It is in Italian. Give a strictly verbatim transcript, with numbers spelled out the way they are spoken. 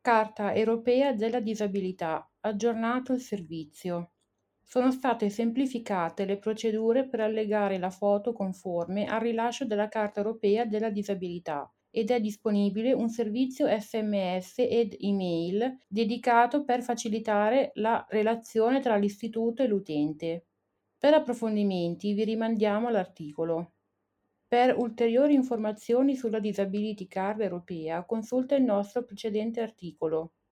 Carta europea della disabilità, aggiornato il servizio. Sono state semplificate le procedure per allegare la foto conforme al rilascio della Carta europea della disabilità ed è disponibile un servizio S M S ed email dedicato per facilitare la relazione tra l'istituto e l'utente. Per approfondimenti vi rimandiamo all'articolo. Per ulteriori informazioni sulla Disability Card europea, consulta il nostro precedente articolo.